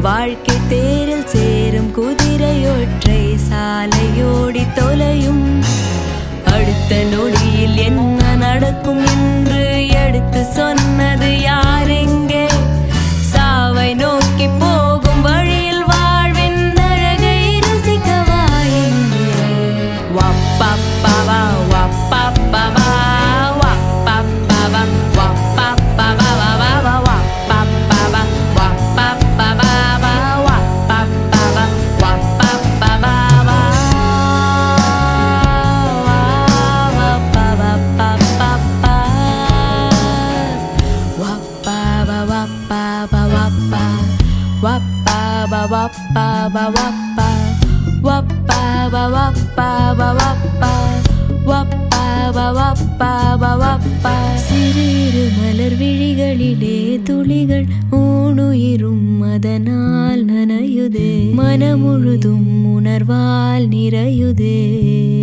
வாழ்க்கை தேரில் சேரும் குதிரையொற்றை சாலையோடி தொலையும். அடுத்த நொடியில் என்ன நடக்கும் என்று எடுத்து சொன்னது யாரெங்கே? சாவை நோக்கி போகும் வழியில் வாழ்வின் அழகை ரசிக்கவா எங்கே? வப்பப்பவா வப்பப்பவா வப்பப்பவா வப்பப்பவா வப்பப்பவா வப்பப்பவா வப்பப்பவா வப்பப்பவா சிறு மலர் விழிகளிலே துளிகள் ஊனுயிரும் அதனால் நனையுதே. மனமுழுதும் உணர்வால் நிறையுதே.